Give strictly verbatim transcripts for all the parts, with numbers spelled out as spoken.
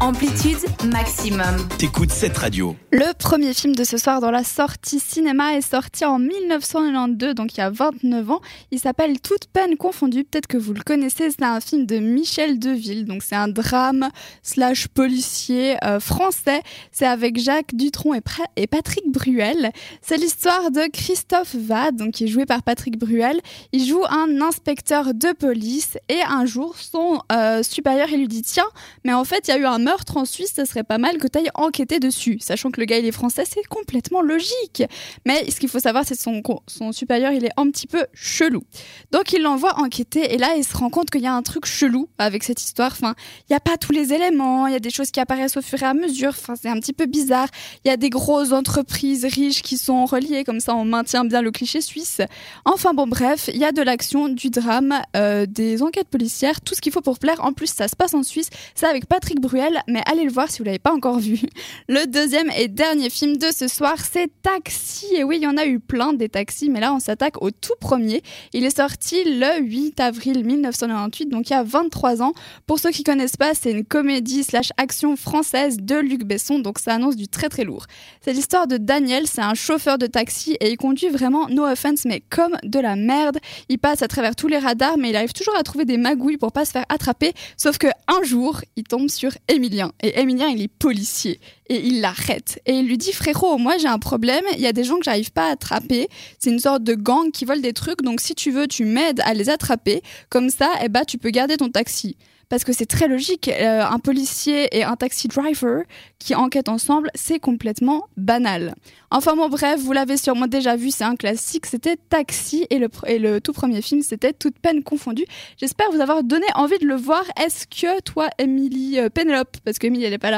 Amplitude maximum. T'écoutes cette radio. Le premier film de ce soir dans la sortie cinéma est sorti en dix-neuf cent quatre-vingt-douze, donc il y a vingt-neuf ans. Il s'appelle Toutes peines confondues. Peut-être que vous le connaissez, c'est un film de Michel Deville. Donc c'est un drame slash policier euh, français. C'est avec Jacques Dutronc et, Pra- et Patrick Bruel. C'est l'histoire de Christophe Wade, donc qui est joué par Patrick Bruel. Il joue un inspecteur de police et un jour, son euh, supérieur il lui dit « Tiens, mais en fait, il y a eu un meurtre en Suisse, ça serait pas mal que tu ailles enquêter dessus. » Sachant que le gars, il est français, c'est complètement logique. Mais ce qu'il faut savoir, c'est que son, son supérieur, il est un petit peu chelou. Donc, il l'envoie enquêter et là, il se rend compte qu'il y a un truc chelou avec cette histoire. Enfin, il n'y a pas tous les éléments, il y a des choses qui apparaissent au fur et à mesure. Enfin, c'est un petit peu bizarre. Il y a des grosses entreprises riches qui sont reliées, comme ça, on maintient bien le cliché suisse. Enfin, bon, bref, il y a de l'action, du drame, euh, des enquêtes policières, tout ce qu'il faut pour plaire. En plus, ça se passe en Suisse. C'est avec Patrick Bruel, mais allez le voir si vous l'avez pas encore vu. Le deuxième et dernier film de ce soir, c'est Taxi. Et oui, il y en a eu plein des taxis, mais là, on s'attaque au tout premier. Il est sorti le huit avril dix-neuf cent quatre-vingt-dix-huit, donc il y a vingt-trois ans. Pour ceux qui connaissent pas, c'est une comédie slash action française de Luc Besson, donc ça annonce du très très lourd. C'est l'histoire de Daniel, c'est un chauffeur de taxi et il conduit vraiment, no offense, mais comme de la merde. Il passe à travers tous les radars, mais il arrive toujours à trouver des magouilles pour pas se faire attraper, sauf que un jour, il tombe sur Émilien. Et Émilien, il est policier. Et il l'arrête. Et il lui dit « Frérot, moi j'ai un problème, il y a des gens que j'arrive pas à attraper. C'est une sorte de gang qui vole des trucs, donc si tu veux, tu m'aides à les attraper. Comme ça, eh ben, tu peux garder ton taxi. » Parce que c'est très logique, euh, un policier et un taxi driver qui enquêtent ensemble, c'est complètement banal. Enfin bon bref, vous l'avez sûrement déjà vu, c'est un classique, c'était Taxi et le, et le tout premier film, c'était Toutes peines confondues. J'espère vous avoir donné envie de le voir. Est-ce que toi, Émilie, euh, Pénélope, parce qu'Émilie elle est pas là.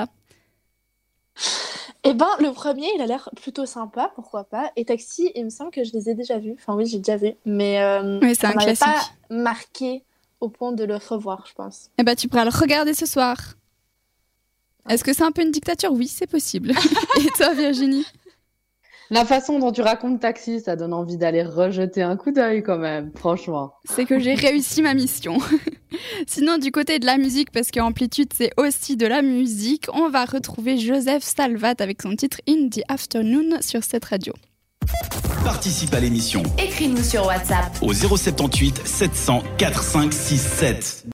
Eh ben, le premier, il a l'air plutôt sympa, pourquoi pas. Et Taxi, il me semble que je les ai déjà vus. Enfin oui, j'ai déjà vu, mais euh, oui, c'est ça un m'avait classique. pas marqué au point de le revoir, je pense. Eh ben, tu pourras le regarder ce soir. Est-ce que c'est un peu une dictature ? Oui, c'est possible. Et toi, Virginie ? La façon dont tu racontes Taxi, ça donne envie d'aller rejeter un coup d'œil quand même, franchement. C'est que j'ai réussi ma mission. Sinon, du côté de la musique, parce qu'Amplitude, c'est aussi de la musique, on va retrouver Joseph Salvat avec son titre In the Afternoon sur cette radio. Participe à l'émission. Écris-nous sur WhatsApp Au zéro sept huit sept cents quatre cinq six sept.